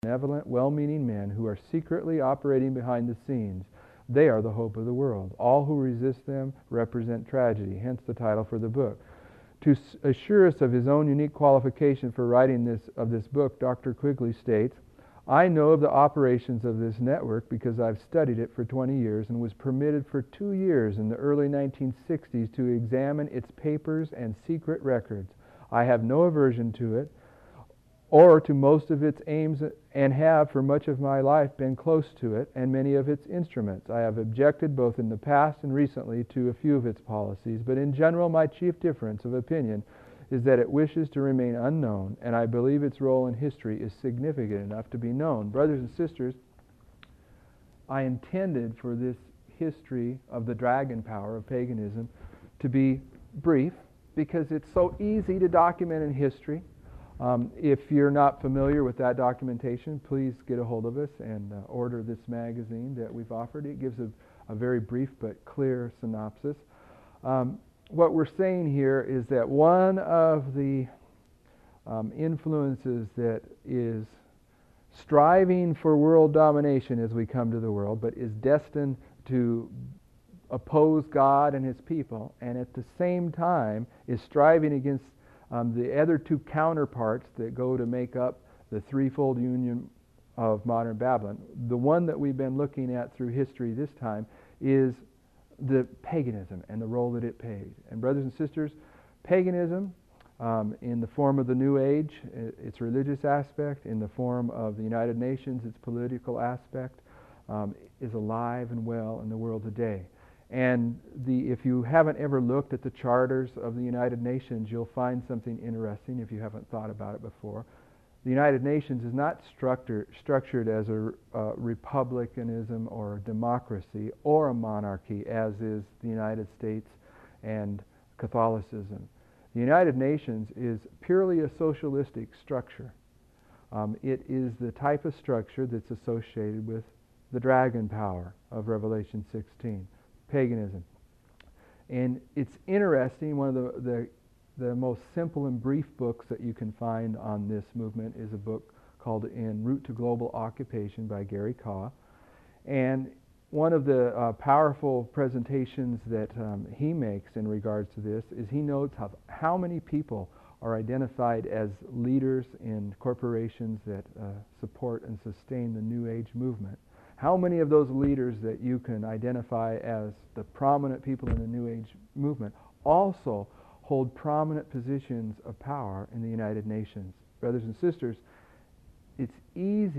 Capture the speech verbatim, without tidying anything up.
benevolent, well-meaning men who are secretly operating behind the scenes. They are the hope of the world. All who resist them represent tragedy, hence the title for the book. To assure us of his own unique qualification for writing this of this book, Doctor Quigley states, "I know of the operations of this network because I've studied it for twenty years and was permitted for two years in the early nineteen sixties to examine its papers and secret records. I have no aversion to it or to most of its aims, and have for much of my life been close to it and many of its instruments. I have objected both in the past and recently to a few of its policies, but in general my chief difference of opinion is that it wishes to remain unknown, and I believe its role in history is significant enough to be known." Brothers and sisters, I intended for this history of the dragon power of paganism to be brief because it's so easy to document in history. Um, if you're not familiar with that documentation, please get a hold of us and uh, order this magazine that we've offered. It gives a, a very brief but clear synopsis. Um, what we're saying here is that one of the um, influences that is striving for world domination as we come to the world, but is destined to oppose God and his people, and at the same time is striving against Um, the other two counterparts that go to make up the threefold union of modern Babylon. The one that we've been looking at through history this time is the paganism and the role that it played. And brothers and sisters, paganism um, in the form of the New Age, its religious aspect, in the form of the United Nations, its political aspect, um, is alive and well in the world today. And the, if you haven't ever looked at the charters of the United Nations, you'll find something interesting if you haven't thought about it before. The United Nations is not structure, structured as a uh, republicanism or a democracy or a monarchy, as is the United States and Catholicism. The United Nations is purely a socialistic structure. Um, it is the type of structure that's associated with the dragon power of Revelation sixteen. Paganism. And it's interesting, one of the, the the most simple and brief books that you can find on this movement is a book called En Route to Global Occupation by Gary Kaw. And one of the uh, powerful presentations that um, he makes in regards to this is he notes how, how many people are identified as leaders in corporations that uh, support and sustain the New Age movement. How many of those leaders that you can identify as the prominent people in the New Age movement also hold prominent positions of power in the United Nations? Brothers and sisters, it's easy